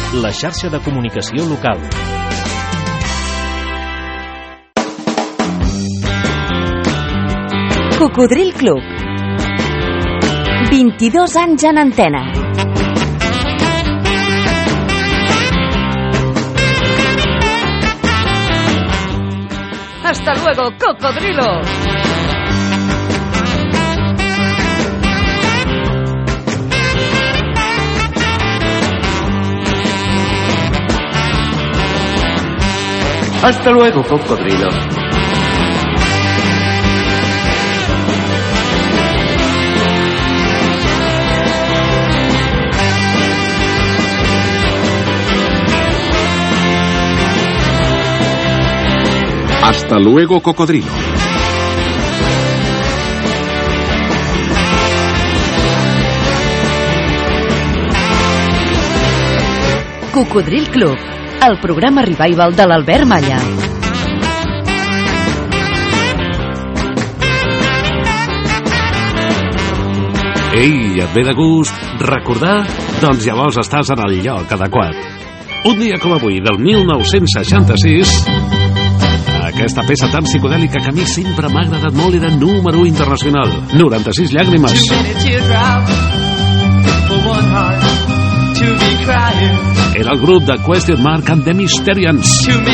la xarxa de comunicació local. Cocodril Club. 22 anys en antena. Hasta luego, cocodrilos. Hasta luego, cocodrilo. Hasta luego, cocodrilo. Cocodril Club, el programa revival de l'Albert Malla. Ei, et ve de gust recordar? Doncs llavors estàs en el lloc adequat. Un dia com avui, del 1966, aquesta peça tan psicodèlica que a mi sempre m'ha agradat molt era número internacional. 96 llàgrimes. Era el grup de Question Mark and the Mysterians.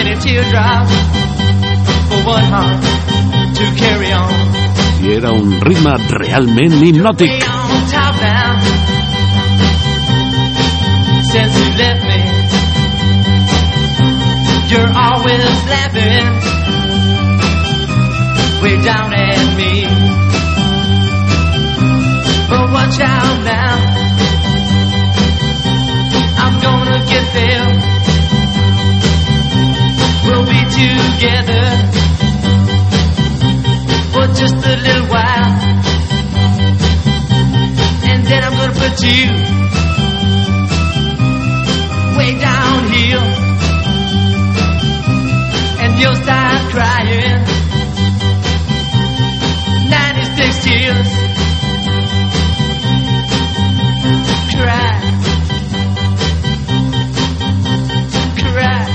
I era un ritme realment hipnòtic. Since you left me, you're always laughing way down at me. But watch out now, I'm gonna get there. We'll be together for just a little while, and then I'm gonna put you way down here, and you'll start crying. 96 tears. Cry. Cry.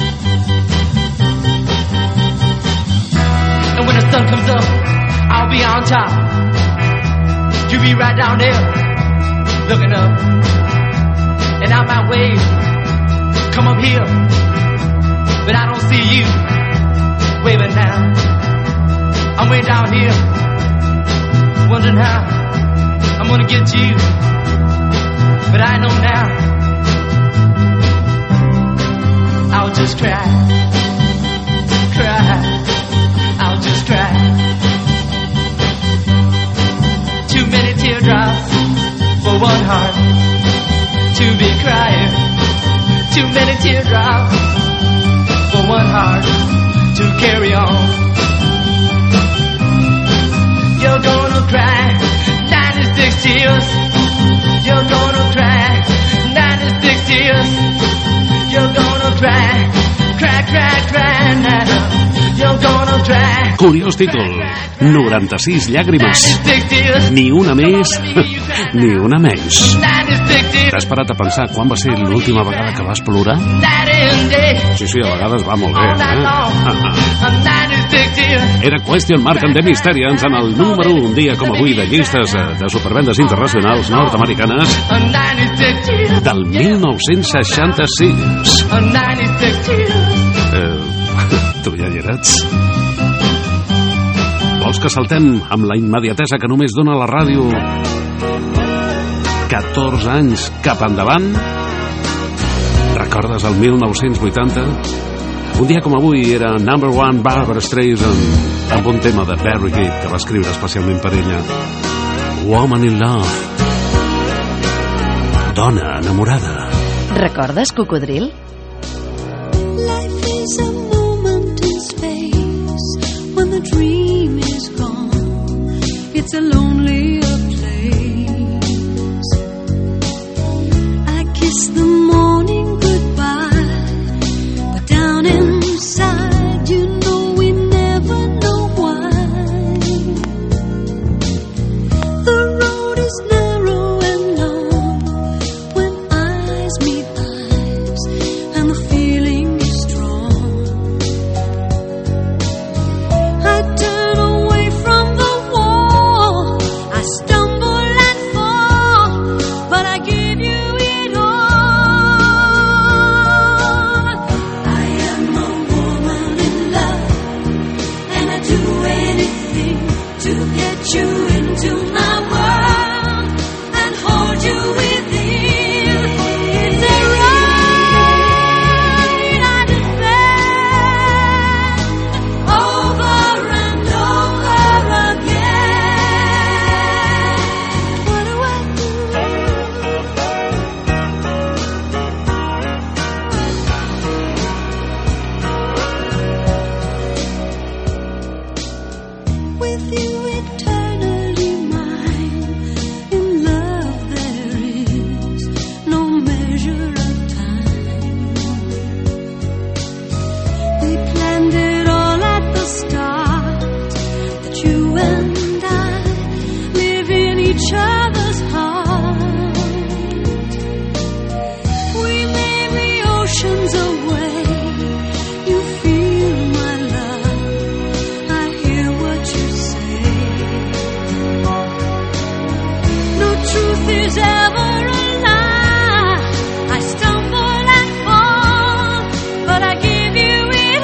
And when the sun comes up, I'll be on top. You'll be right down there, looking up. And I might wave, come up here, but I don't see you waving now. I'm way down here, wondering how I'm gonna get you, but I know now I'll just cry, cry, I'll just cry. Too many teardrops for one heart to be crying. Too many teardrops for one heart to carry on. You're gonna cry 96 tears. You're gonna cry 96 tears. You're gonna cry, cry, cry, cry now. You're gonna cry. Curiós títol, 96 llàgrimes. Ni una més, ni una menys. T'has parat a pensar quan va ser l'última vegada que vas plorar? Sí, a vegades va molt bé, Era Question Mark and the Mysterians en el número un dia com avui de llistes de supervendes internacionals nord-americanes del 1966. Tu ja hi eres. Vols que saltem amb la immediatesa que només dona la ràdio 14 anys cap endavant? Recordes el 1980? Un dia com avui era number one Barbra Streisand amb un tema de Barry Gibb que va escriure especialment per ella. Woman in Love. Dona enamorada. Recordes, Cocodril? Life is a moment in space when the dream is gone. It's a lonelier place. I kiss the morning goodbye, but down inside you know we never know why. The road is narrow and long when eyes meet eyes. oceans away. You feel my love, I hear what you say. No truth is ever a lie. I stumble and fall, but I give you it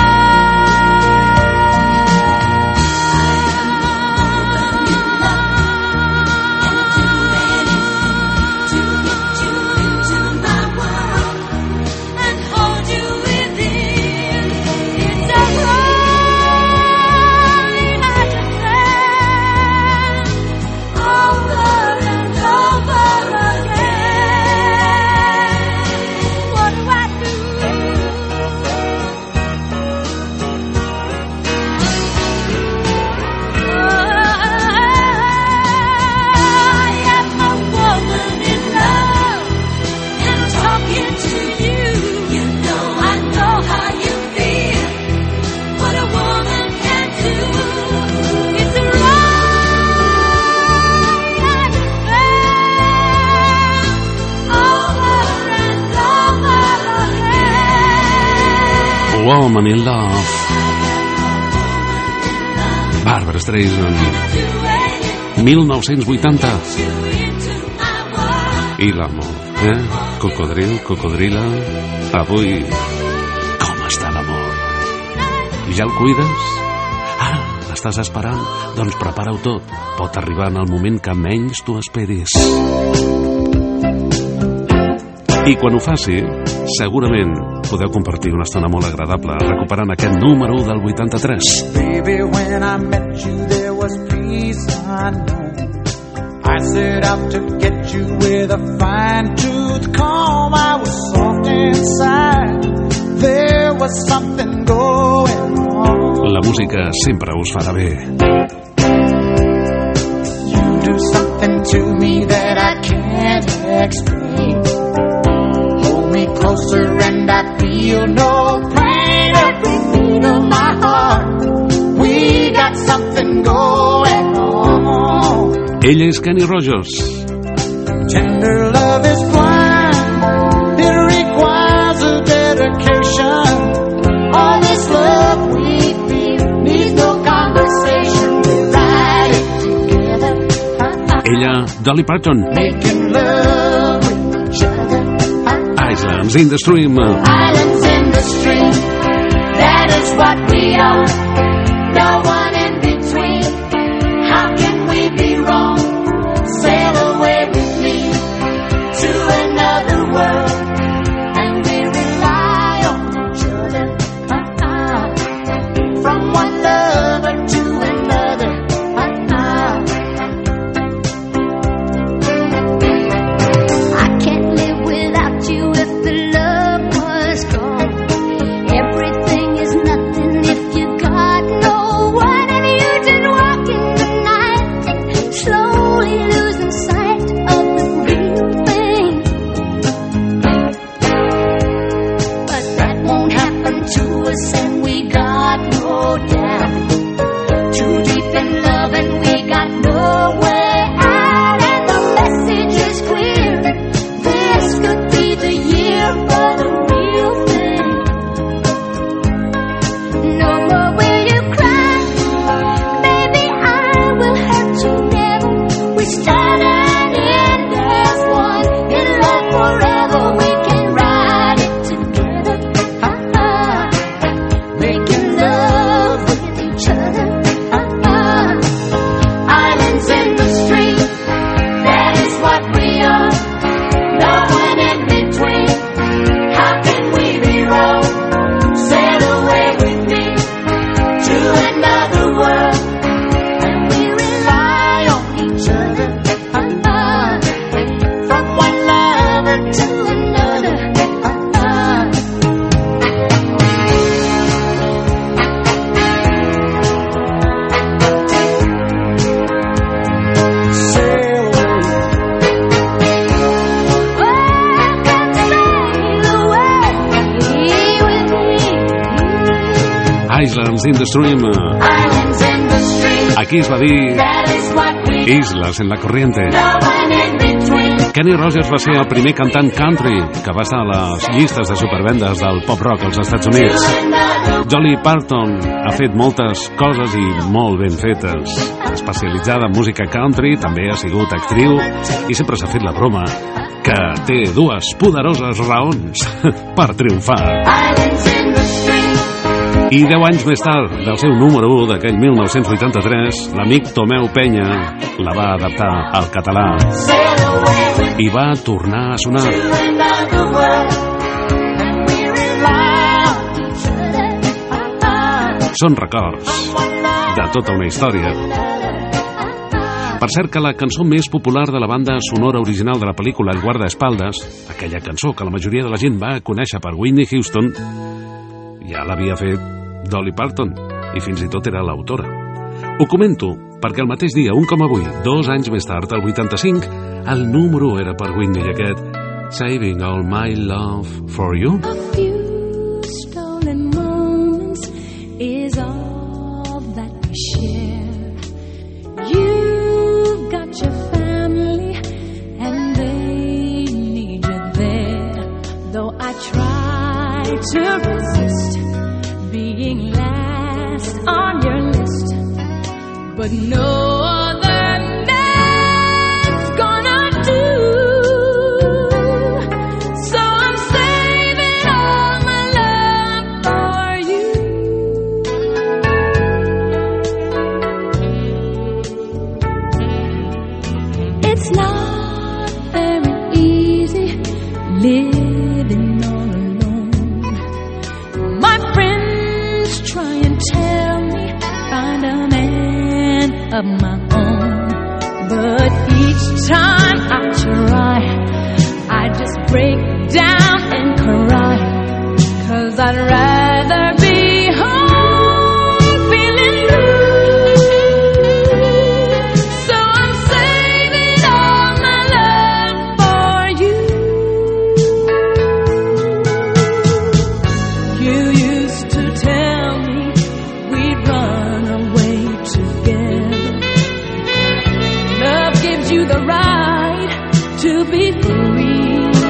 Woman in Love, Barbra Streisand, 1980. I l'amor, Cocodril, cocodrila. Avui, com està l'amor? Ja el cuides? Ara l'estàs esperant? Doncs prepara-ho tot. Pot arribar en el moment que menys t'ho esperis. I quan ho faci, segurament podeu compartir una estona molt agradable recuperant aquest número del 83. Baby, when I met you there was peace unknown. I set out to get you with a fine-tooth comb. I was soft inside. There was something going on. La música sempre us farà bé. You do something to me that I can't explain. Me closer and I feel no pain. Every beat of my heart, we got something going on. Ella és Kenny Rogers. Tender love is blind. It requires a dedication. All this love we feel needs no conversation. We ride it together. Ella, Dolly Parton. Making love with each other. Islands in the Stream. Islands in the stream, that is what we are. No one in between. How can we be wrong? Sail away with me to another world, and we rely on each other. From one lover to another. I can't live without you if the love was gone. Everything is nothing if you got no one, and you just walking the night, slowly losing sight of the real thing. But that won't happen to us, and we got no doubt. Too deep in love, and we got no way out, and the message is clear. This could be the year for the real thing. No more will you cry, baby, I will hurt you never. We start and end as one. In love forever, we can ride it together. Making love with each other. Islands in the stream, that is what we are. No one in between. How can we be wrong? Sail away with me to another world, and we rely on each other. From one lover to another. Sail away. Welcome, sail away with me. Islands in the Stream. Islands in the stream, Aquí es va dir that is what we are. Islas en la Corriente. No one in between. Kenny Rogers va ser el primer cantant country que va estar a les llistes de supervendes del pop-rock als Estats Units. Dolly Parton ha fet moltes coses i molt ben fetes. Especialitzada en música country, també ha sigut actriu i sempre s'ha fet la broma que té dues poderoses raons per triomfar. I 10 anys més tard, del seu número 1 d'aquell 1983, l'amic Tomeu Penya la va adaptar al català i va tornar a sonar. Són records de tota una història. Per cert que la cançó més popular de la banda sonora original de la pel·lícula El guardaespaldes, aquella cançó que la majoria de la gent va conèixer per Whitney Houston, ja l'havia fet Dolly Parton, i fins i tot era l'autora. Ho comento perquè el mateix dia, un com avui, 2 anys més tard, el 85, el número era per Whitney, aquest Saving All My Love For You. A few stolen moments is all that we share. You've got your family and they need you there. Though I try to resist being last on your list, but no other name's gonna do. So I'm saving all my love for you. It's not very easy living all alone. My friends try and tell me find a man of my own, but each time I try, I just break down and cry, 'cause I'd rather be home feeling blue. So I'm saving all my love for you. You used to tell me we'd run away together. Love gives you the right to be free.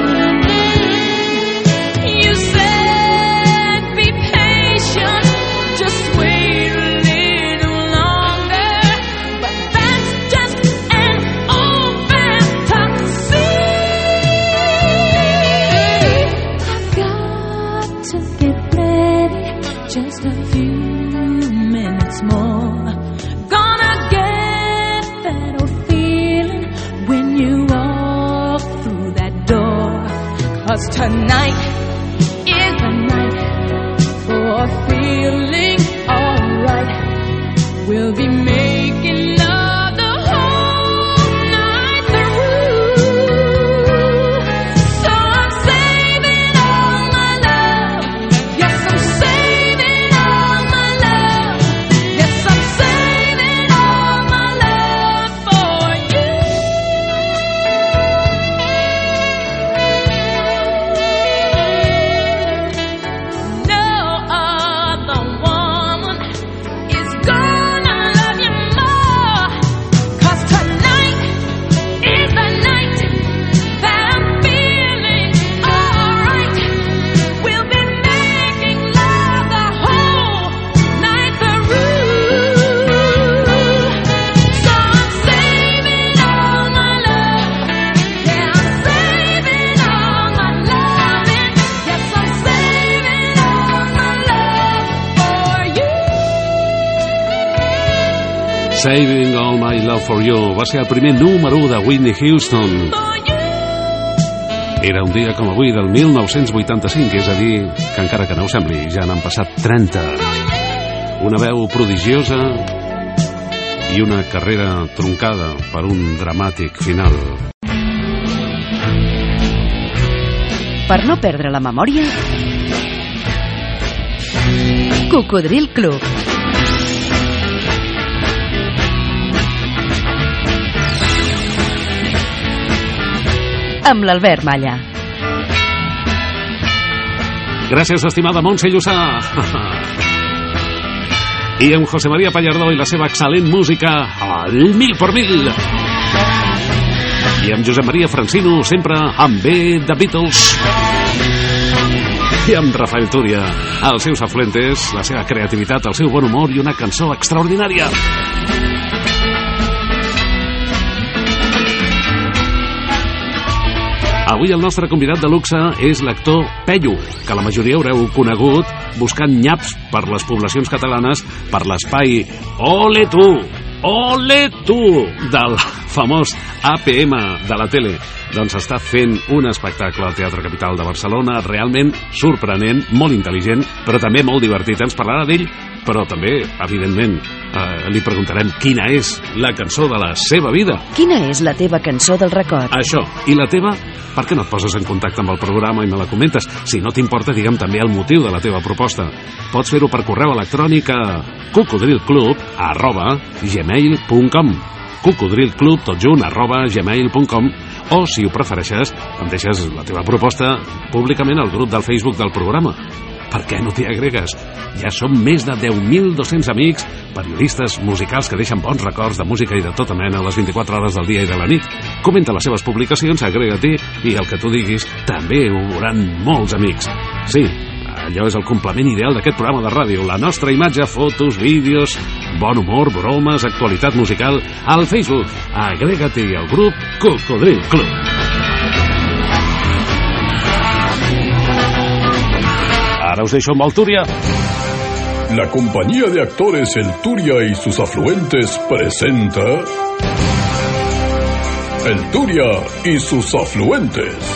You said be patient, just wait a little longer, but that's just an old fantasy. I've got to get ready, just a few minutes more. Gonna get that old feeling when you walk through that door. 'Cause tonight is the night for feeling alright. We'll be making love the whole night through. So I'm saving all my love. Yes, I'm saving all my love. Yes, I'm saving all my love for you. No other woman is gonna love you more. 'Cause tonight is the night that I'm feeling alright. We'll be making love the whole night through. So I'm saving all my love. Yeah, I'm saving all my loving. Yes, I'm saving all my love for you. Saving All My Love For You va ser el primer número 1 de Whitney Houston. For you. Era un dia com avui del 1985, és a dir, que encara que no ho sembli, ja n'han passat 30. Una veu prodigiosa i una carrera truncada per un dramàtic final. Per no perdre la memòria, Cocodril Club. Amb l'Albert Malla. Gràcies, estimada Montse Llussà. I amb José María Pallardó i la seva excel·lent música al 1000 por 1000. I amb Josep Maria Francino, sempre amb B de Beatles. I amb Rafael Túria, els seus afluentes, la seva creativitat, el seu bon humor i una cançó extraordinària. Avui el nostre convidat de luxe és l'actor Pello, que la majoria haureu conegut buscant nyaps per les poblacions catalanes per l'espai Ole tu del famós APM de la tele. Doncs està fent un espectacle al Teatre Capital de Barcelona realment sorprenent, molt intel·ligent, però també molt divertit. Ens parlarà d'ell, però també, evidentment, li preguntarem quina és la cançó de la seva vida. Quina és la teva cançó del record? Això. I la teva, per què no et poses en contacte amb el programa i me la comentes? Si no t'importa, digue'm també el motiu de la teva proposta. Pots fer-ho per correu electrònic a cocodrilclub@gmail.com cocodrilclub, tot junt, @gmail.com, o, si ho prefereixes, em deixes la teva proposta públicament al grup del Facebook del programa. Per què no t'hi agregues? Ja som més de 10.200 amics, periodistes musicals que deixen bons records de música i de tota mena a les 24 hores del dia i de la nit. Comenta les seves publicacions, agrega-t'hi, i el que tu diguis també ho veuran molts amics. Sí, allò és el complement ideal d'aquest programa de ràdio. La nostra imatge, fotos, vídeos, bon humor, bromes, actualitat musical. Al Facebook, agrega-t'hi al grup Cocodril Club. Ara us deixo amb el Túria. La compañía de actores El Túria y sus afluentes presenta El Túria y sus afluentes.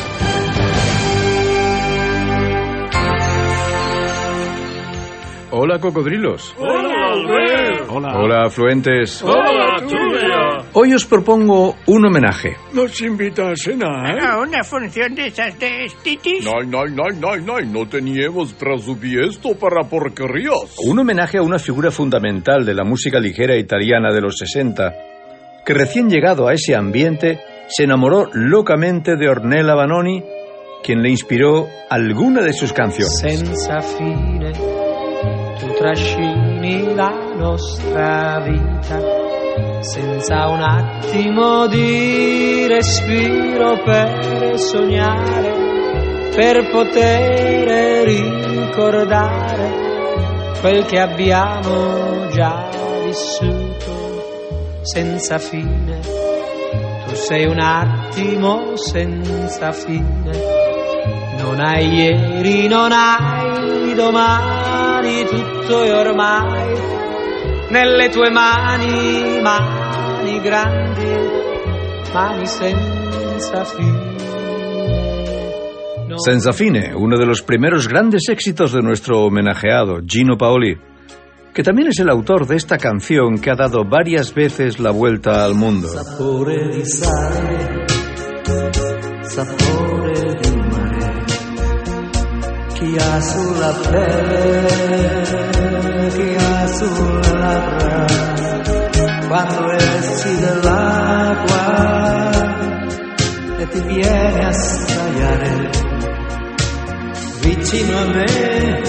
Hola, cocodrilos. Hola, Albert. Hola, afluentes. Hola, Túria. Hoy os propongo un homenaje. ¿Nos invita a cenar? ¿A una función de esas de Stitis? No teníamos presupuesto para porquerías. Un homenaje a una figura fundamental de la música ligera italiana de los 60, que recién llegado a ese ambiente se enamoró locamente de Ornella Vanoni, quien le inspiró alguna de sus canciones. Senza fine tu trascini la nostra vita, senza un attimo di respiro per sognare, per poter ricordare quel che abbiamo già vissuto. Senza fine, tu sei un attimo senza fine, non hai ieri, non hai domani, tutto è ormai nelle tue mani, mani grandi, mani senza fine. No. Senza fine, uno de los primeros grandes éxitos de nuestro homenajeado Gino Paoli, que también es el autor de esta canción que ha dado varias veces la vuelta al mundo. Sapore di sale, sapore di mare, chi ha sulla pelle, chi ha sulla labbra, quando esci dall'acqua e ti viene a sdraiare vicino a me,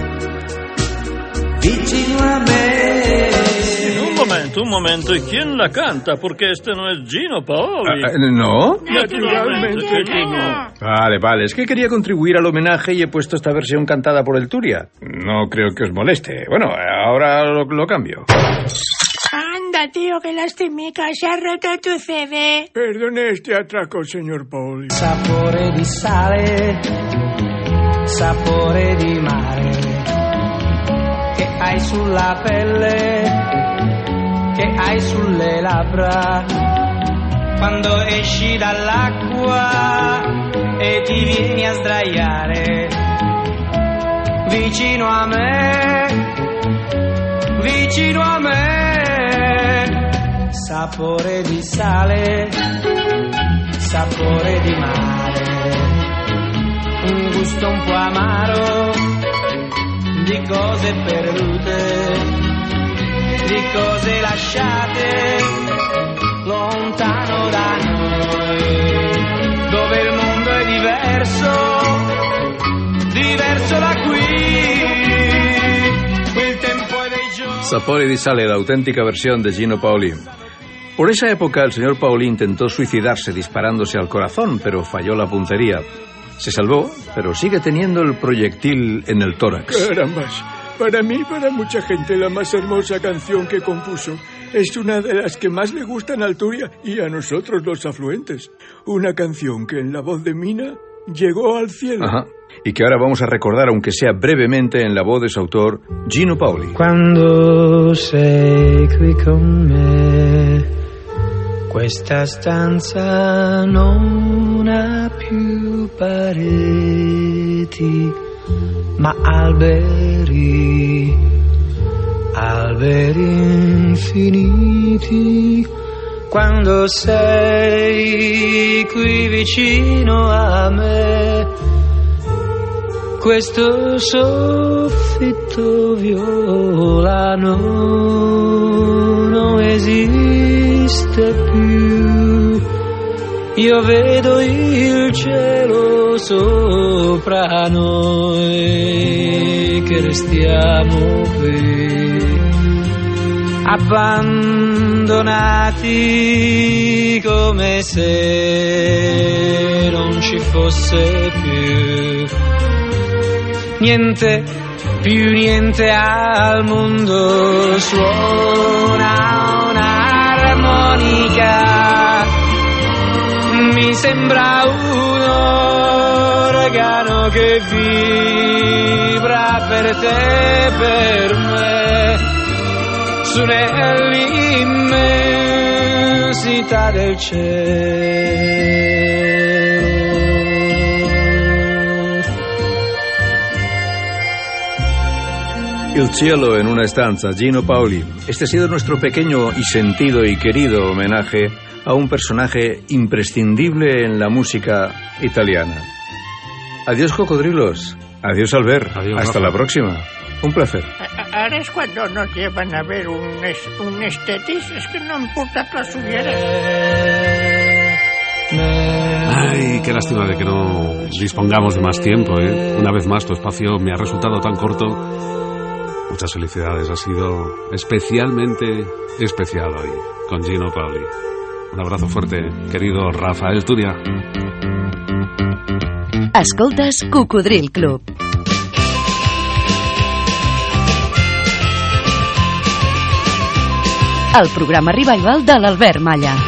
vicino a me. Un momento, ¿y quién la canta? Porque este no es Gino Paoli. ¿No? Naturalmente que no. Vale, es que quería contribuir al homenaje y he puesto esta versión cantada por el Túria. No creo que os moleste. Bueno, ahora lo cambio. Anda, tío, que lastimica, se ha roto tu CD. Perdone este atraco, señor Paoli. Sapore di sale, sapore di mare, che hai sulla pelle, che hai sulle labbra, quando esci dall'acqua e ti vieni a sdraiare vicino a me, vicino a me. Sapore di sale, sapore di mare, un gusto un po' amaro di cose perdute, di cose lasciate lontano da noi, dove il mondo è diverso, diverso da qui, il tempo è dei giorni. Sapore di sale, la auténtica versión de Gino Paoli. Por esa época el señor Paoli intentó suicidarse disparándose al corazón, pero falló la puntería. Se salvó, pero sigue teniendo el proyectil en el tórax. Carambas, para mí y para mucha gente la más hermosa canción que compuso es una de las que más le gustan al Turia y a nosotros los afluentes. Una canción que en la voz de Mina llegó al cielo. Ajá. Y que ahora vamos a recordar, aunque sea brevemente, en la voz de su autor, Gino Paoli. Quando sei qui con me, questa stanza non ha più pareti, ma alberi, alberi infiniti. Quando sei qui vicino a me, questo soffitto violano non esiste più. Io vedo il cielo sopra noi, che restiamo qui, abbandonati come se non ci fosse più niente, più niente al mondo. Suona un'armonica, mi sembra un organo che vibra per te e per me, su nell'immensità del cielo. El cielo en una estanza, Gino Paoli. Este ha sido nuestro pequeño y sentido y querido homenaje a un personaje imprescindible en la música italiana. Adiós, cocodrilos. Adiós, Albert. Adiós, hasta Rafa. la próxima. Un placer. Ahora es cuando nos llevan a ver un estetis, es que no importa que las hubieras. Ay, qué lástima de que no dispongamos de más tiempo, ¿eh? Una vez más, tu espacio me ha resultado tan corto. Muchas felicidades, ha sido especialmente especial hoy con Gino Paoli. Un abrazo fuerte, querido Rafael Turia. Escoltes Cocodril Club. El programa revival de l'Albert Malla.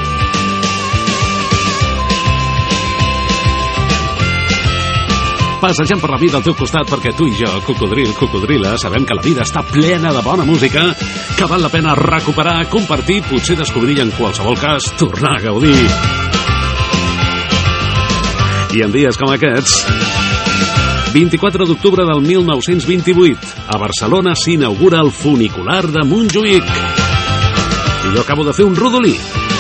Passejant per la vida al teu costat perquè tu i jo, cocodril, cocodrila, sabem que la vida està plena de bona música, que val la pena recuperar, compartir, potser descobrir i en qualsevol cas tornar a gaudir. I en dies com aquests, 24 d'octubre del 1928, a Barcelona s'inaugura el funicular de Montjuïc. I jo acabo de fer un rodolí.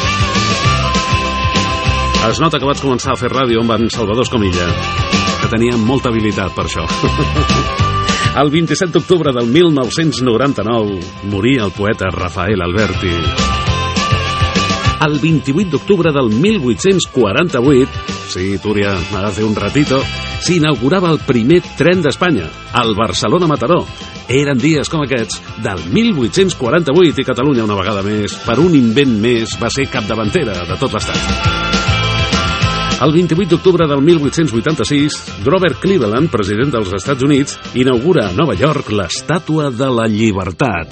Es nota que vaig començar a fer ràdio amb en Salvador Escomilla, que tenia molta habilitat per això. El 27 d'octubre del 1999 moria el poeta Rafael Alberti. El 28 d'octubre del 1848, sí, Túria, hace un ratito, s'inaugurava el primer tren d'Espanya, el Barcelona-Mataró. Eren dies com aquests del 1848 i Catalunya, una vegada més, per un invent més, va ser capdavantera de tot l'estat. El 28 d'octubre del 1886, Grover Cleveland, president dels Estats Units, inaugura a Nova York l'Estàtua de la Llibertat.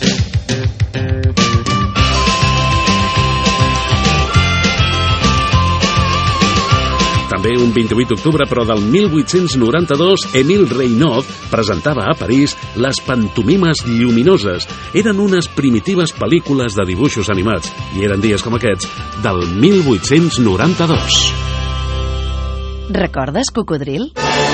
També un 28 d'octubre, però del 1892, Émile Reynaud presentava a París les pantomimes lluminoses. Eren unes primitives pel·lícules de dibuixos animats i eren dies com aquests del 1892. Recordes, Cocodril?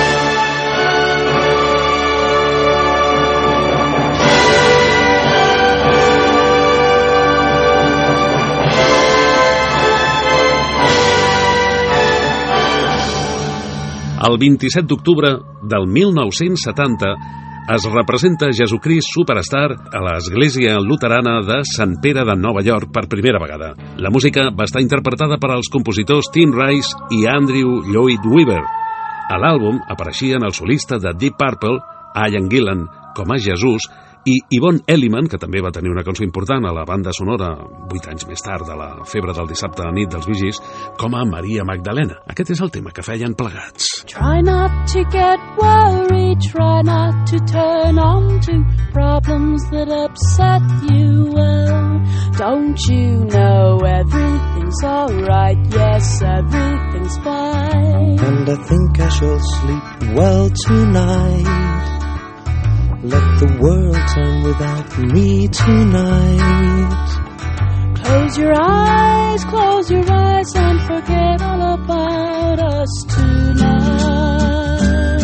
El 27 d'octubre del 1970 es representa Jesucrist Superstar a l'església luterana de Sant Pere de Nova York per primera vegada. La música va estar interpretada per als compositors Tim Rice i Andrew Lloyd Webber. A l'àlbum apareixien el solista de Deep Purple, Ian Gillan, com a Jesús, I Yvonne Elliman, que també va tenir una cançó important a la banda sonora 8 anys més tard de la febre del dissabte a nit dels Bee Gees, com a Maria Magdalena. Aquest és el tema que feien plegats. Try not to get worried, try not to turn on to problems that upset you. Well, don't you know everything's alright? Yes, everything's fine. And I think I shall sleep well tonight. Let the world turn without me tonight. Close your eyes and forget all about us tonight.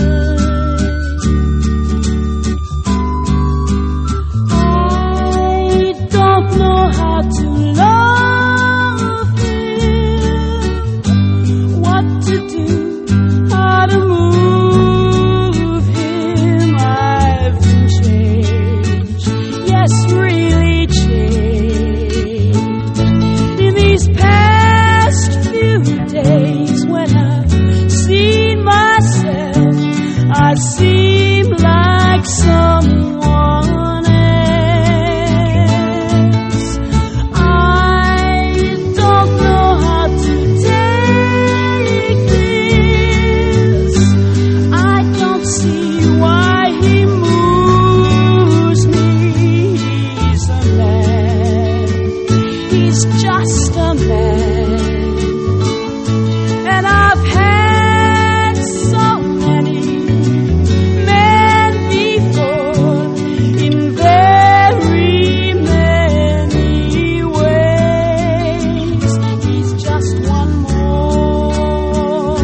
I don't know how to love him, what to do, how to move him. I've been changed, yes, really changed. In these past few days, when I've seen myself, I seem like someone else. I don't know how to take this. I don't see why he moves me. He's a man. He's just a man. And I've had so many men before, in very many ways. He's just one more.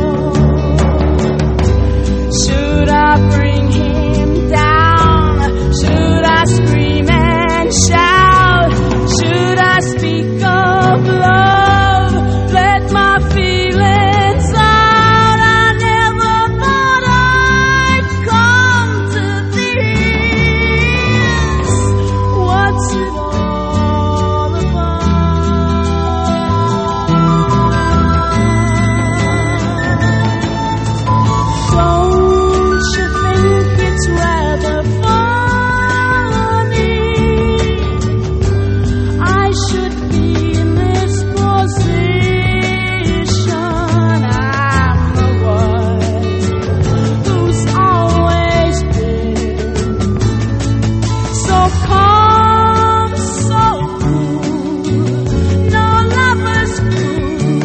Should I bring him down? Should I scream and shout? Should I speak of love? Let my feelings out. I never thought I'd come to this. What's it all about? Don't you think it's rather funny? I should be in this position. I'm the one who's always been so calm, so cool, no lover's cool,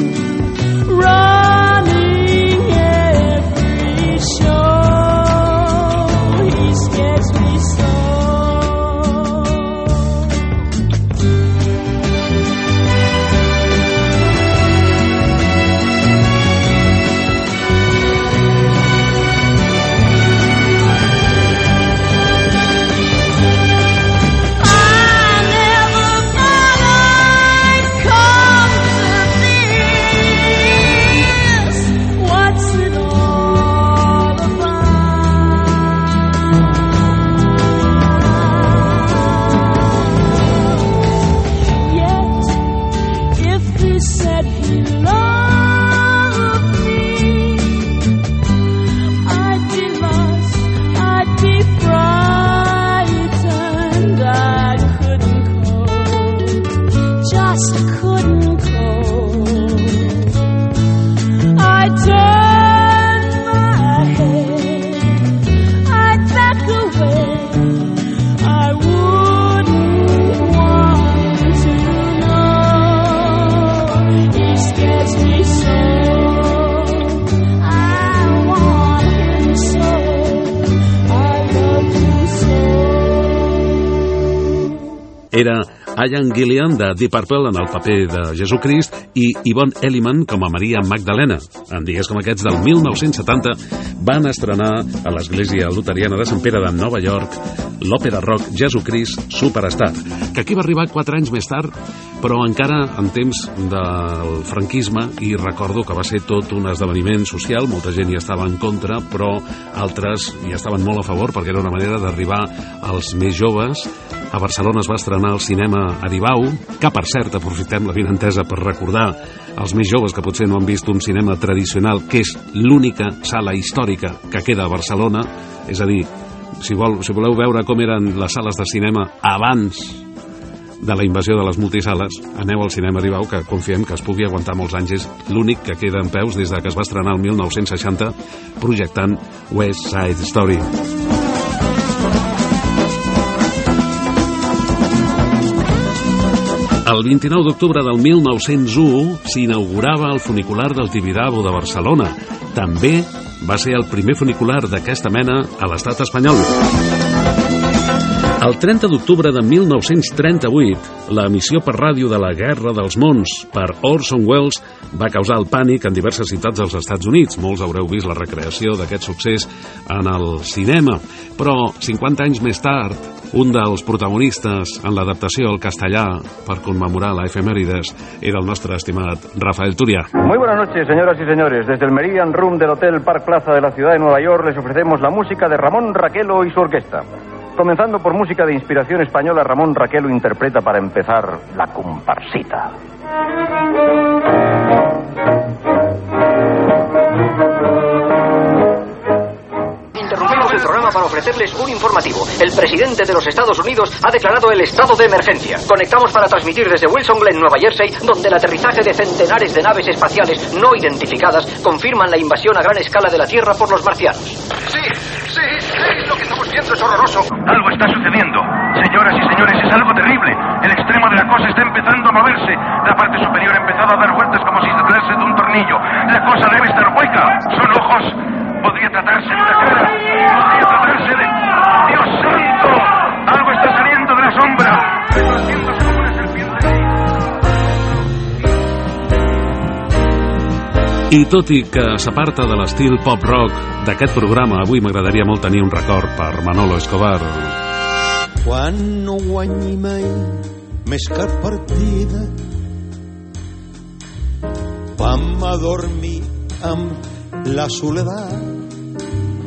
running every show. He scares me so. I never thought I'd come to this. What's it all about? Yet, if he said he loved me, I'd be lost, I'd be frightened. I couldn't cope, just couldn't cope. I'd turn my head, I'd back away. I wouldn't want to know. He scares me so. I want him so. I love him so. Era Ian Gillan de Deep Purple en el paper de Jesucrist i Yvonne Elliman com a Maria Magdalena. En dies com aquests del 1970 van estrenar a l'església luteriana de Sant Pere de Nova York l'òpera rock Jesucrist Superstar, que aquí va arribar 4 anys més tard, però encara en temps del franquisme, i recordo que va ser tot un esdeveniment social. Molta gent hi estava en contra, però altres hi estaven molt a favor perquè era una manera d'arribar als més joves. A Barcelona es va estrenar al cinema Aribau, que per cert aprofitem la vinentesa per recordar als més joves que potser no han vist un cinema tradicional, que és l'única sala històrica que queda a Barcelona, és a dir, si voleu veure com eren les sales de cinema abans de la invasió de les multisales, aneu al cinema Ribau, que confiem que es pugui aguantar molts anys. És l'únic que queda en peus des de que es va estrenar el 1960 projectant West Side Story. El 29 d'octubre del 1901 s'inaugurava el funicular del Tibidabo de Barcelona. També va ser el primer funicular d'aquesta mena a l'estat espanyol. El 30 d'octubre de 1938, l'emissió per ràdio de la Guerra dels Mons per Orson Welles va causar el pànic en diverses ciutats dels Estats Units. Molts haureu vist la recreació d'aquest succés en el cinema. Però 50 anys més tard, un dels protagonistes en l'adaptació al castellà per conmemorar la efemérides era el nostre estimat Rafael Turia. Muy buenas noches, señoras y señores. Desde el Meridian Room del Hotel Park Plaza de la ciudad de Nueva York les ofrecemos la música de Ramón Raquelo y su orquesta. Comenzando por música de inspiración española, Ramón Raquelo interpreta para empezar La Comparsita. Interrumpimos el programa para ofrecerles un informativo. El presidente de los Estados Unidos ha declarado el estado de emergencia. Conectamos para transmitir desde Wilson Glen, Nueva Jersey, donde el aterrizaje de centenares de naves espaciales no identificadas confirman la invasión a gran escala de la Tierra por los marcianos. Sí, lo que estamos viendo es horroroso. Algo está sucediendo. Señoras y señores, es algo terrible. El extremo de la cosa está empezando a moverse. La parte superior ha empezado a dar vueltas como si se tratase de un tornillo. La cosa debe estar hueca. Son ojos. Podría tratarse de una cara. Podría tratarse de... ¡Dios santo! Algo está saliendo de la sombra. Repartiéndose como una serpiente. I tot i que s'aparta de l'estil pop-rock d'aquest programa, avui m'agradaria molt tenir un record per Manolo Escobar. Quan no guanyi mai més cap partida, vam a dormir amb la soledat.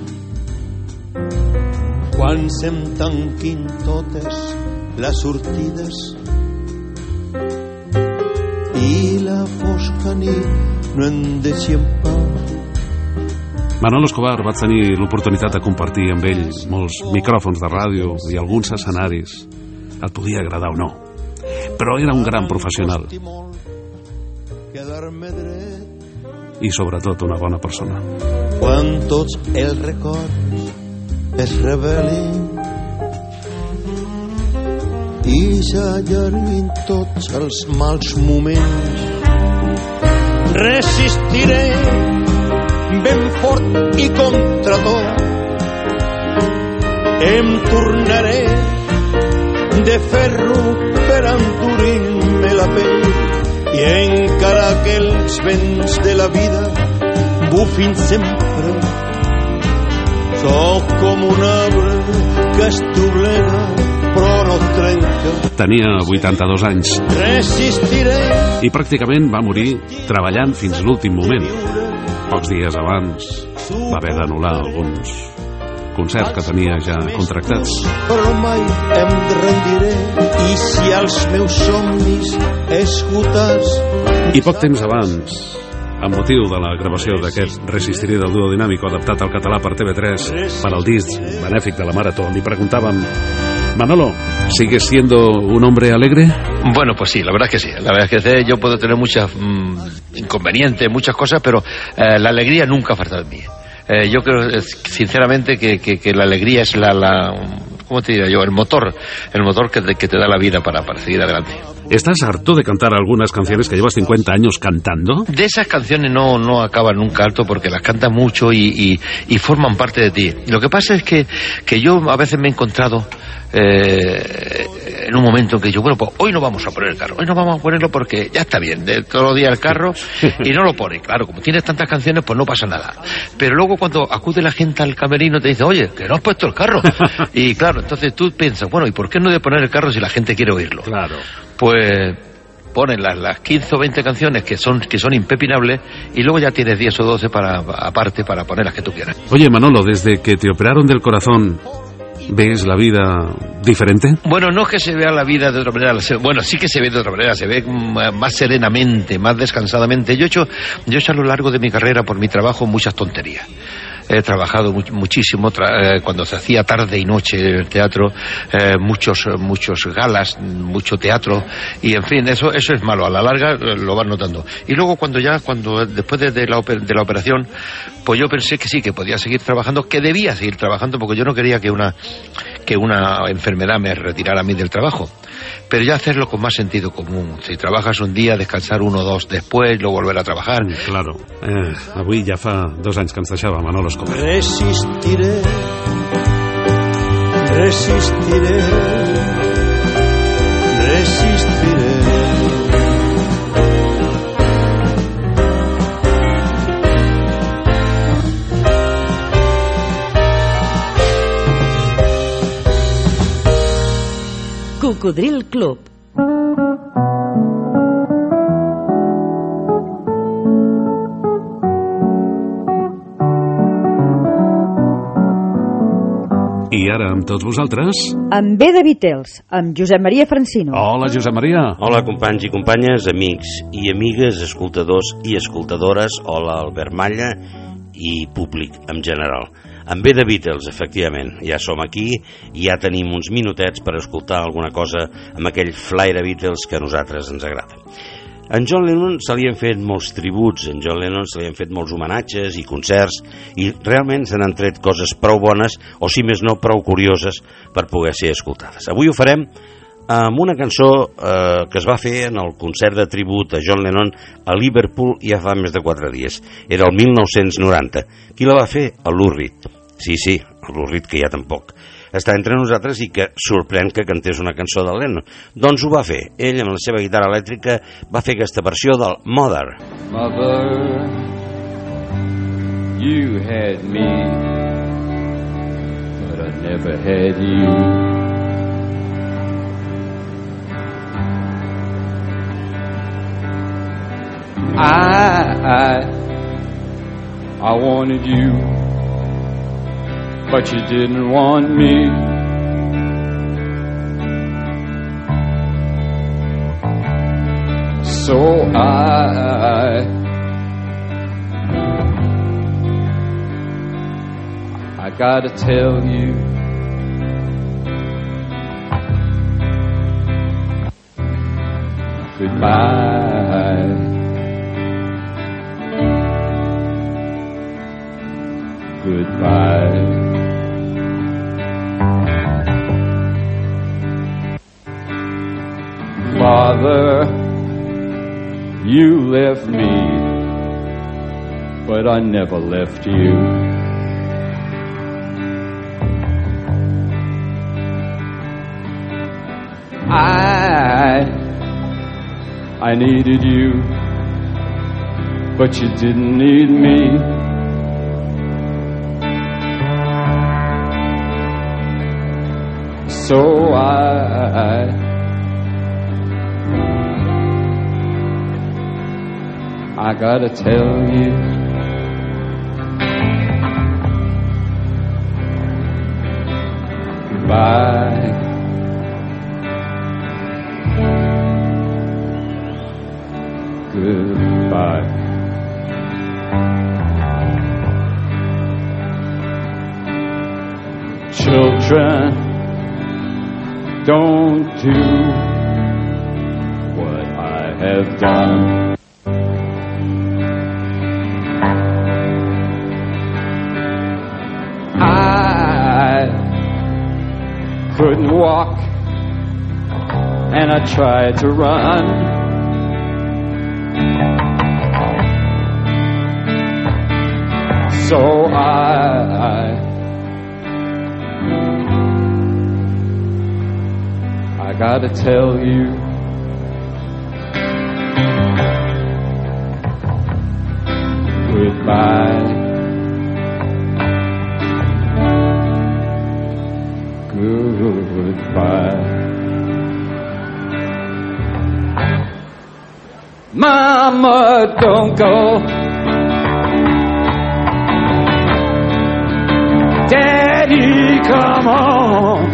Quan se'm tanquin totes les sortides i la fosca nit no en deixi en pau. Manolo Escobar va tenir l'oportunitat de compartir amb ell molts micròfons de ràdio i alguns escenaris. Et podia agradar o no, però era un gran professional i sobretot una bona persona. Quan tots els records es revelin i s'allarguin tots els mals moments, resistiré ben fort i contra tot. Em tornaré de ferro per endurir-me la pell i encara que els vents de la vida bufin sempre, soc com un arbre que es doblega però no trenca. Tenia 82 anys. Resistiré. I pràcticament va morir treballant fins l'últim moment. Pocs dies abans va haver d'anul·lar alguns concerts que tenia ja contractats. Però mai em rendiré i si els meus somnis esgotats. I poc temps abans, amb motiu de la gravació d'aquest Resistiré del Duo Dinámico adaptat al català per TV3 per al disc benèfic de la Marató, li preguntàvem: Manolo, ¿sigues siendo un hombre alegre? Bueno, pues sí, la verdad es que sí. La verdad es que yo puedo tener muchas inconvenientes, muchas cosas, pero la alegría nunca falta en mí. Yo creo, sinceramente, que la alegría es ¿cómo te diría yo? El motor que te da la vida para seguir adelante. ¿Estás harto de cantar algunas canciones que llevas 50 años cantando? De esas canciones no acaban nunca alto porque las cantas mucho y forman parte de ti. Lo que pasa es que yo a veces me he encontrado en un momento en que yo, bueno, pues hoy no vamos a poner el carro, hoy no vamos a ponerlo porque ya está bien, de todos los días el carro, y no lo pone. Claro, como tienes tantas canciones, pues no pasa nada. Pero luego cuando acude la gente al camerino te dice, oye, que no has puesto el carro. Y claro, entonces tú piensas, bueno, ¿y por qué no de poner el carro si la gente quiere oírlo? Claro. Pues ponen las 15 o 20 canciones que son impepinables y luego ya tienes 10 o 12 aparte para poner las que tú quieras. Oye, Manolo, desde que te operaron del corazón, ¿ves la vida diferente? Bueno, no es que se vea la vida de otra manera. Bueno, sí que se ve de otra manera. Se ve más serenamente, más descansadamente. Yo he hecho a lo largo de mi carrera, por mi trabajo, muchas tonterías. he trabajado muchísimo, cuando se hacía tarde y noche en el teatro, muchos galas, mucho teatro, y en fin, eso es malo, a la larga lo vas notando. Y luego cuando después de la operación, pues yo pensé que sí, que podía seguir trabajando, que debía seguir trabajando, porque yo no quería que una enfermedad me retirara a mí del trabajo, pero ya hacerlo con más sentido común. Si trabajas un día, descansar 1 o 2 después, luego volver a trabajar. Claro. Avui ja fa 2 anys que ens deixava Manolo Escobar. Resistiré, resistiré, resistiré. Cocodril Club. I ara amb tots vosaltres... Amb B de Beatles, amb Josep Maria Francino. Hola, Josep Maria. Hola, companys i companyes, amics i amigues, escoltadors i escoltadores. Hola, Albert Malla i públic en general. Amb B de Beatles, efectivament. Ja som aquí i ja tenim uns minutets per escoltar alguna cosa amb aquell flaire Beatles que a nosaltres ens agrada. En John Lennon se li han fet molts tributs, en John Lennon se li han fet molts homenatges i concerts, i realment se n'han tret coses prou bones, o si més no, prou curioses per poder ser escoltades. Avui ho farem amb una cançó que es va fer en el concert de tribut a John Lennon a Liverpool ja fa més de 4 dies. Era el 1990. Qui la va fer? El Lou Reed. Sí, el Lou Reed, que ja tampoc està entre nosaltres i que sorprèn que cantés una cançó de Lennon. Doncs ho va fer. Ell, amb la seva guitarra elèctrica, va fer aquesta versió del Mother. Mother, you had me, but I never had you. I wanted you, but you didn't want me. So I gotta tell you, goodbye. Goodbye. Father, you left me, but I never left you. I needed you, but you didn't need me. So I gotta tell you, goodbye. Goodbye. Children, don't do what I have done. I couldn't walk, and I tried to run. So I gotta tell you, goodbye. Goodbye. Mama, don't go. Daddy, come on.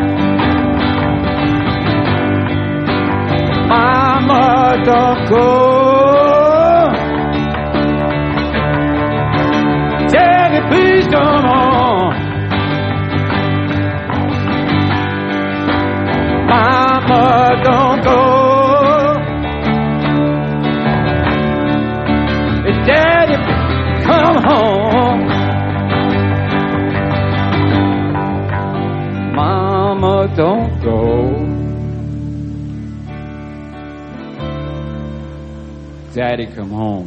Mama, don't go. Daddy, please don't go. Daddy, come home.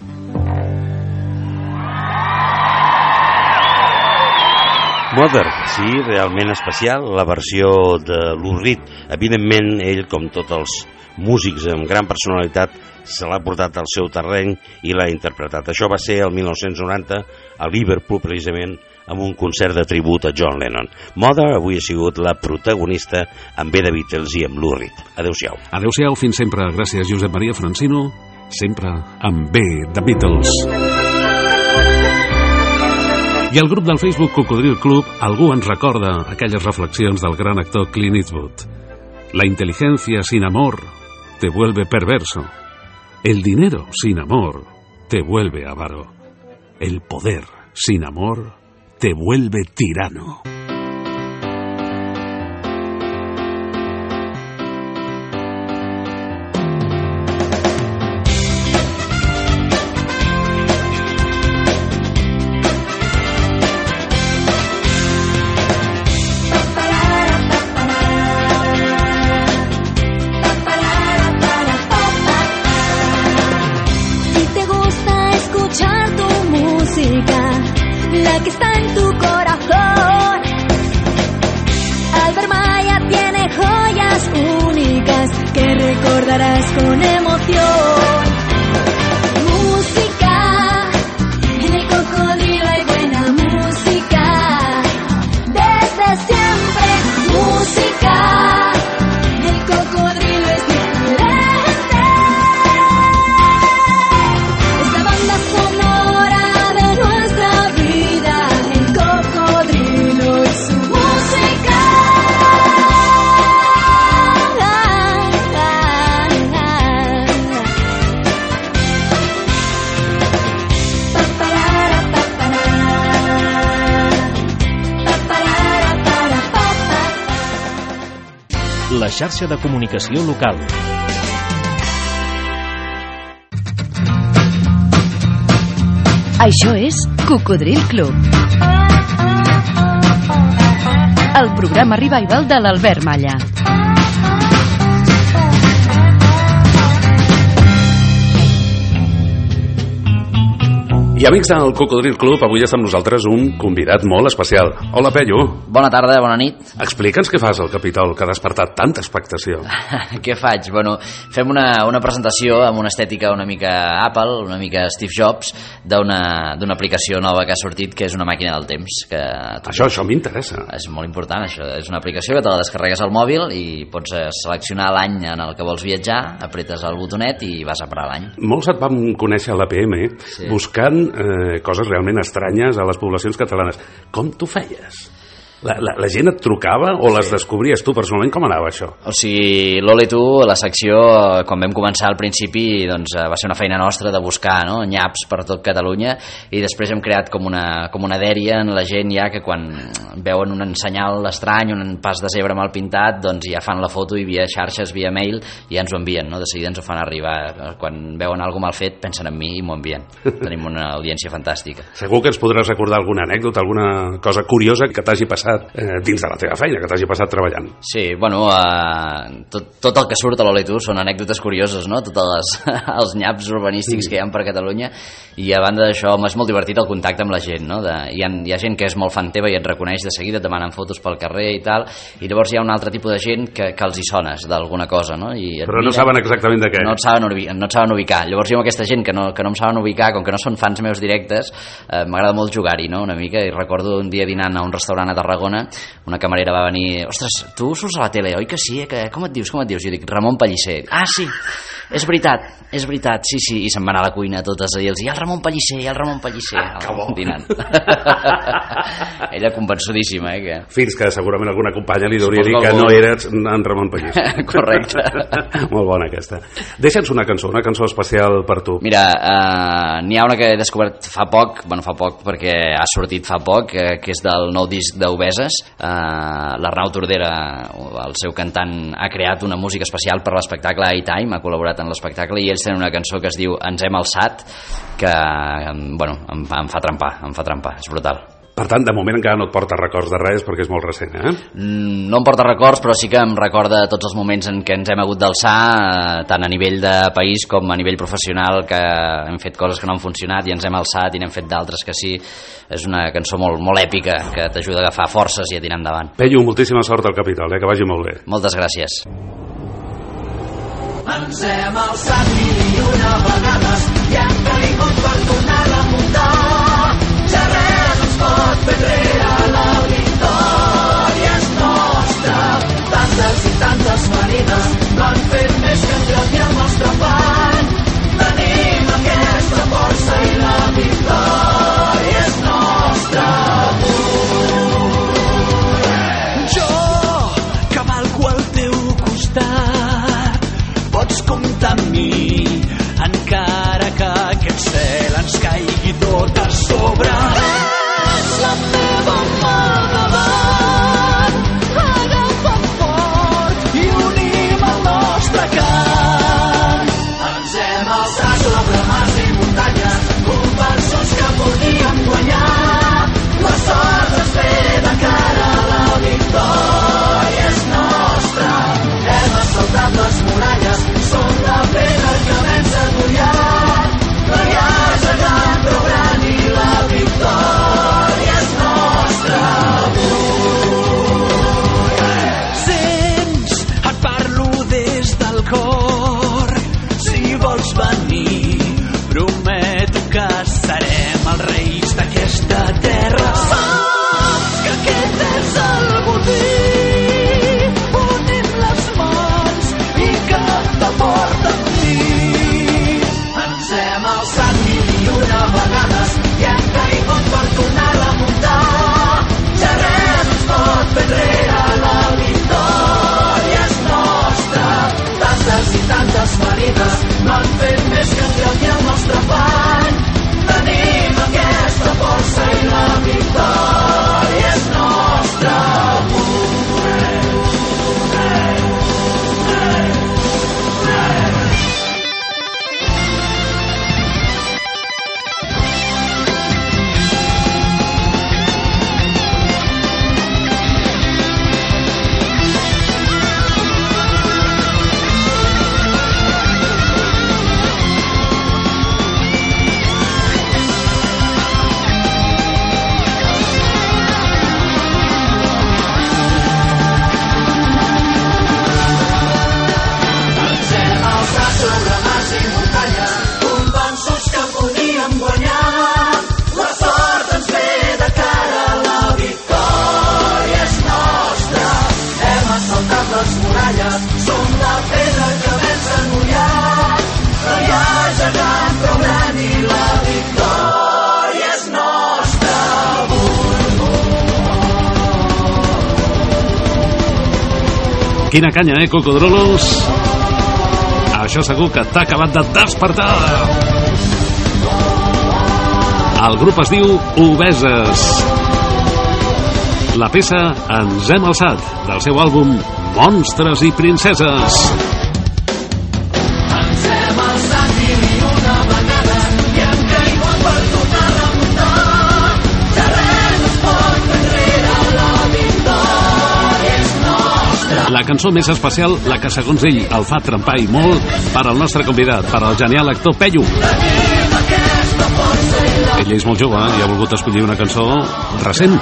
Mother, sí, realment especial, la versió de Lou Reed. Evidentment, ell, com tots els músics amb gran personalitat, se l'ha portat al seu terreny i l'ha interpretat. Això va ser el 1990 a Liverpool, precisament, amb un concert de tribut a John Lennon. Mother avui ha sigut la protagonista amb B de Beatles i amb Lou Reed. Adéu-siau. Adéu-siau, fins sempre. Gràcies, Josep Maria Francino. Sempre amb B de Beatles. I al grup del Facebook Cocodril Club algú ens recorda aquelles reflexions del gran actor Clint Eastwood. La inteligencia sin amor te vuelve perverso. El dinero sin amor te vuelve avaro. El poder sin amor te vuelve tirano. La que está en tu corazón. Albert Maya tiene joyas únicas que recordarás con emoción. Música, en el cocodrilo hay buena música. Desde siempre, música, el cocodrilo es diferente. Es la banda sonora de nuestra vida, el cocodrilo y su música. La xarxa de comunicació local. Això és Cocodril Club. El programa revival de l'Albert Malla. I amics del Cocodril Club, avui està amb nosaltres un convidat molt especial. Hola, Pello. Bona tarda, bona nit. Explica'ns què fas al Capitol, que ha despertat tanta expectació. Què faig? Bueno, fem una presentació amb una estètica una mica Apple, una mica Steve Jobs, d'una aplicació nova que ha sortit, que és una màquina del temps. Que això m'interessa. És molt important, això. És una aplicació que te la descarregues al mòbil i pots seleccionar l'any en el que vols viatjar, apretes el botonet i vas a parar l'any. Molts et vam conèixer a l'APM buscant coses realment estranyes a les poblacions catalanes. Com t'ho feies? La gent et trucava o les descobries tu personalment? Com anava això? O sigui, l'Ole Tu, la secció, quan vam començar al principi, doncs va ser una feina nostra de buscar, no?, nyaps per tot Catalunya, i després hem creat com una dèria en la gent ja que quan veuen un senyal estrany, un pas de zebra mal pintat, doncs ja fan la foto i via xarxes, via mail, i ja ens ho envien, no? De seguida ens ho fan arribar. Quan veuen alguna mal fet, pensen en mi i m'ho envien. Tenim una audiència fantàstica. Segur que ens podràs recordar alguna anècdota, alguna cosa curiosa que t'hagi passat dins de la teva feina, que t'hagi passat treballant. Sí, bueno, tot el que surt a l'Ole Tu són anècdotes curioses, no? Tots els nyaps urbanístics que hi ha per Catalunya, i a banda d'això és molt divertit el contacte amb la gent, no? Hi ha gent que és molt fan teva i et reconeix de seguida, et demanen fotos pel carrer i tal, i llavors hi ha un altre tipus de gent que els hi sones d'alguna cosa, no? Però no saben exactament de què. No et saben ubicar. Llavors jo amb aquesta gent que no em saben ubicar, com que no són fans meus directes, m'agrada molt jugar-hi, no?, una mica, i recordo un dia dinant a un restaurant a Tarragona, una camarera va venir: ostres, tu surts a la tele, oi que sí? Com et dius? Jo dic: Ramon Pellicer. Ah, sí, és veritat, sí, i se'n va anar a la cuina totes a dir-los: hi ha el Ramon Pellicer, que bo. Dinant. Ella convençudíssima, que... Fins que segurament alguna companya li hauria dit que no eres en Ramon Pellicer. Correcte. Molt bona aquesta. Deixa'ns una cançó especial per tu. Mira, n'hi ha una que he descobert fa poc perquè ha sortit fa poc, que és del nou disc d'Obeses. L'Arnau Tordera, el seu cantant, ha creat una música especial per l'espectacle A-Time, ha col·laborat en l'espectacle, i ells tenen una cançó que es diu Ens hem alçat, que, bueno, em fa trempar, és brutal. Per tant, de moment encara no et porta records de res perquè és molt recent, No em porta records, però sí que em recorda tots els moments en què ens hem hagut d'alçar, tant a nivell de país com a nivell professional, que hem fet coses que no han funcionat i ens hem alçat i n'hem fet d'altres que sí. És una cançó molt, molt èpica que t'ajuda a agafar forces i a tirar endavant. Peyu, moltíssima sort al Capitol, que vagi molt bé. Moltes gràcies. Ens hem alçat mil i una vegades i hem caigut per tornar a muntar. Ja res ens pot fer enrere, la victòria és nostra. Tantes i tantes ferides no han fet més que engrandir el nostre afany. Tenim aquesta força i la victòria és nostra. Jo cavalco al teu costat, pots comptar amb mi, encara que aquest cel ens caigui tot a sobre. Ets la meva mà davant, agafa't fort i unim el nostre cant. Ens hem alçat sobre mars i muntanyes, convençuts que podíem guanyar. La sort ens ve de cara, la victòria és nostra. Hem assaltat les muralles, som la pedra que vens a mullar. No hi ha gegant prou gran i la victòria és nostra. Sents, et parlo des del cor. Si vols venir, prometo que serem els reis d'aquesta terra. Saps que aquest és el botí, unim les mans i canta fort amb mi. Ens hem alçat mil i una vegades i hem caigut per tornar a remuntar. Ja res ens pot fer enrere, la victòria és nostra. Tantes i tantes ferides no han fet més que engrandir el nostre afany. Tenim aquesta força i la victòria és nostra. Ens hem alçat sobre mars i muntanyes, convençuts que podíem guanyar. La sort ens ve de cara, la victòria és nostra. Hem assaltat les muralles, som la pedra que vens a mullar. No hi ha gegant prou gran i la victòria és nostra. Quina canya, Cocodrolos? Això segur que t'ha acabat de despertar. El grup es diu Obeses. La peça Ens hem alçat, del seu àlbum Monstres i Princeses. Ens hem alçat mil i una vegades i hem caigut per tornar a remuntar. Ja res ens pot fer enrere, la victòria és nostra. La cançó més especial, la que segons ell el fa trempar i molt, per al nostre convidat, per al genial actor Peyu. Ell és molt jove i ha volgut escollir una cançó recent.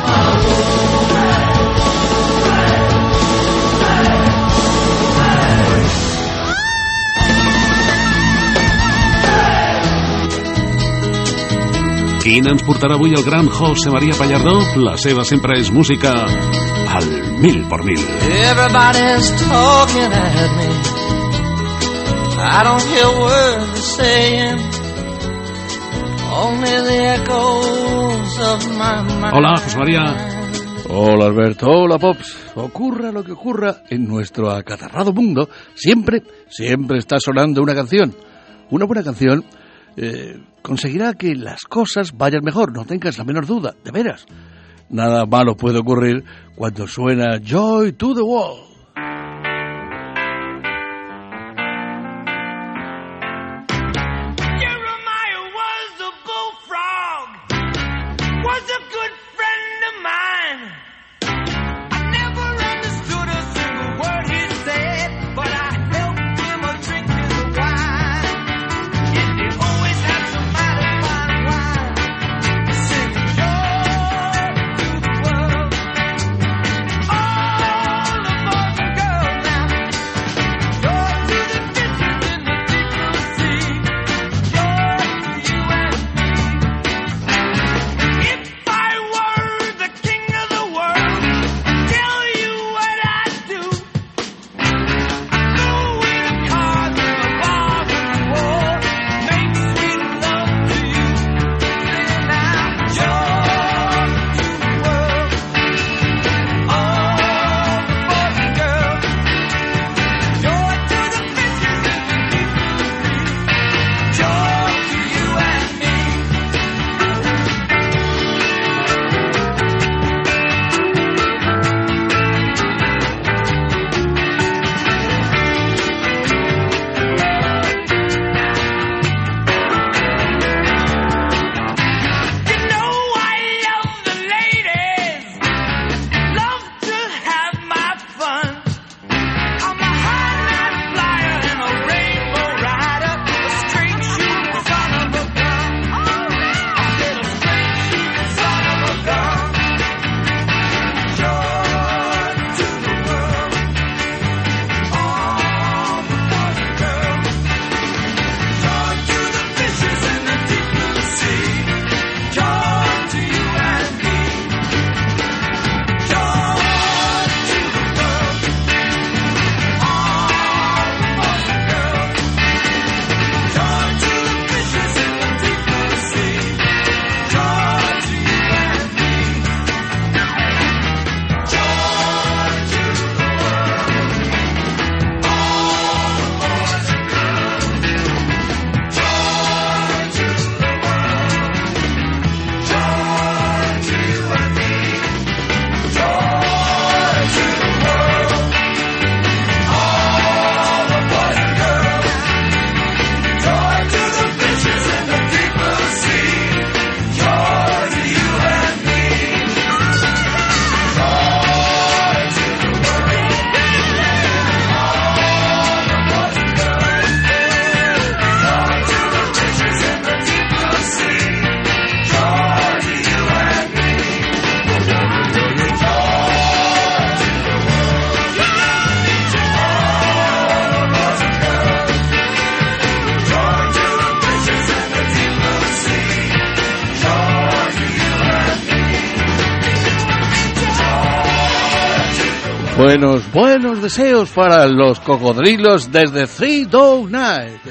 Quin ens portarà avui el gran José María Pallardó? La seva sempre és música al 1000%. Everybody's talking at me. I don't hear words they're saying. Only the echoes of my mind. Hola, José María. Hola, Alberto. Hola, Pops. Ocurra lo que ocurra, en nuestro acatarrado mundo siempre está sonando una canción. Una buena canción conseguirá que las cosas vayan mejor, no tengas la menor duda, de veras. Nada malo puede ocurrir cuando suena Joy to the World. Jeremiah was a bullfrog, was a good friend Buenos deseos para los cocodrilos desde 329.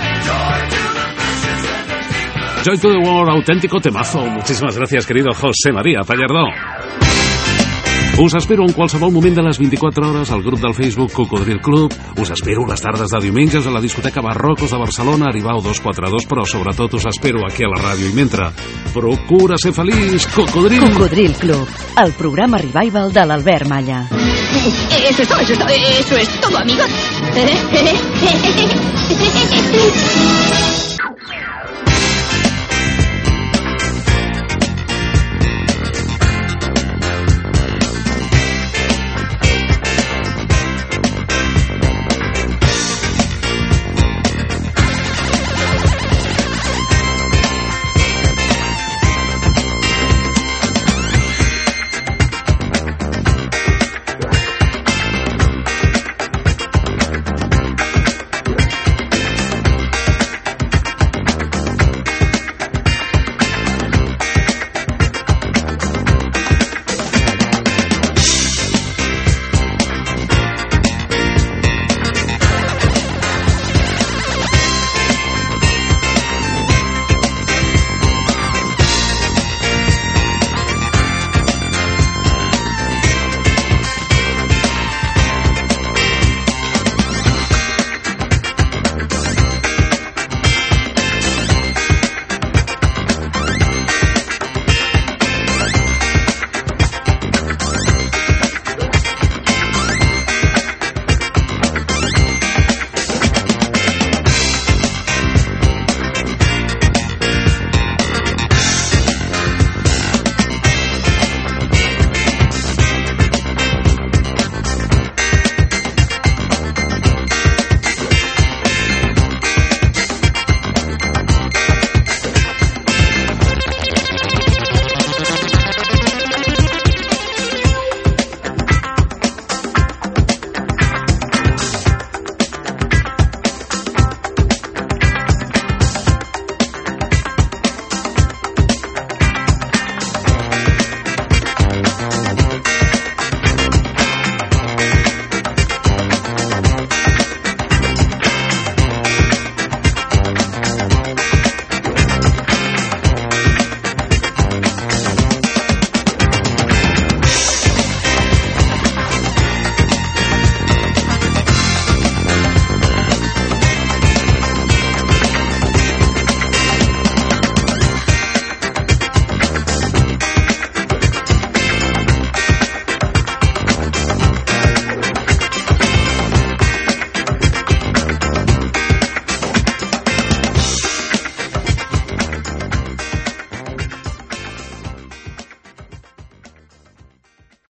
Joy to the World, auténtico temazo. Muchísimas gracias, querido José María Pallardó. Us espero en qualsevol moment de les 24 hores al grup del Facebook Cocodril Club. Us espero les tardes de diumenges a la discoteca Barrocos de Barcelona, Aribau 242, però sobretot us espero aquí a la ràdio. I mentre, procura ser feliç, Cocodril. Cocodril Club, el programa revival de l'Albert Malla. Eso es todo, amigos.